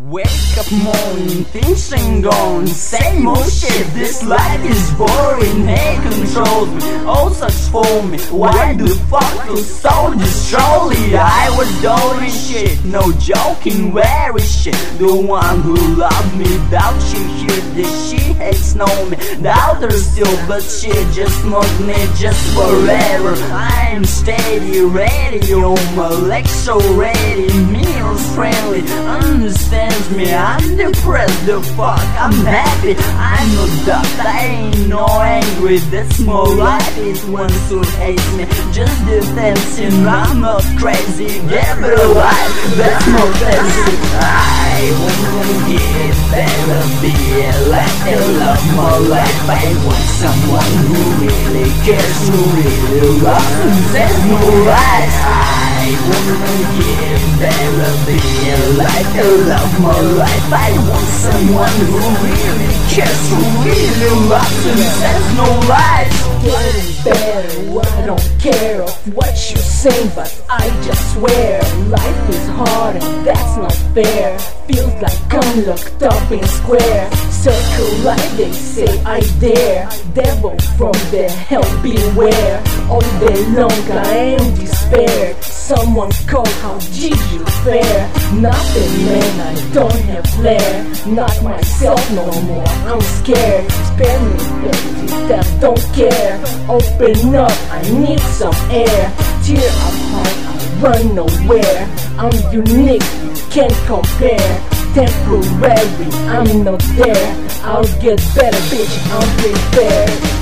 Wake up morning, things ain't gone. Same old shit, this life is boring. Hate controls me, all such for me. Why the fuck you so surely? I was doing shit, no joking, very shit. The one who loved me, doubt she hear this, she hates know me. Doubt her still, but she just not me, just forever. I am steady, ready, on my legs so ready. Mirrors friendly, understands me. I'm depressed, the fuck, I'm happy. I'm not ducked, I ain't no angry. That's more like it, one who hates me just defensive. I'm not crazy, get me alive, that's more fancy. I won't give better be like I love my life. I want someone who really cares, who really loves and says no lies. I won't give better be like I love my life. I want someone who really cares, who really loves and says no lies. Getting better, I don't care of what you say, but I just swear life is hard and that's not fair. Feels like I'm locked up in square circle, like they say I dare. Devil from the hell beware. All day long I am despair. Someone call, how did you fare? Nothing man, I don't have flair. Not myself no more, I'm scared. Spare me baby, that don't care. Open up, I need some air. Tear apart, I run nowhere. I'm unique, you can't compare. Temporary, I'm not there. I'll get better bitch, I'm prepared.